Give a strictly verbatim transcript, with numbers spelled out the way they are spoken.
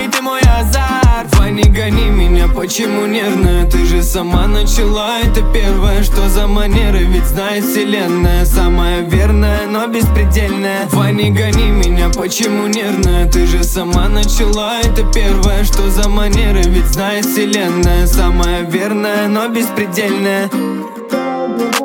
и ты мой азарт. Давай не гони меня, почему нервная? Ты же сама начала, это первое. Что за манеры, ведь знает вселенная. Самая верная, но беспредельная. Давай не гони меня, почему нервная? Ты же сама начала, это первое. Что за манеры, ведь знает вселенная. Самая верная, но беспредельная.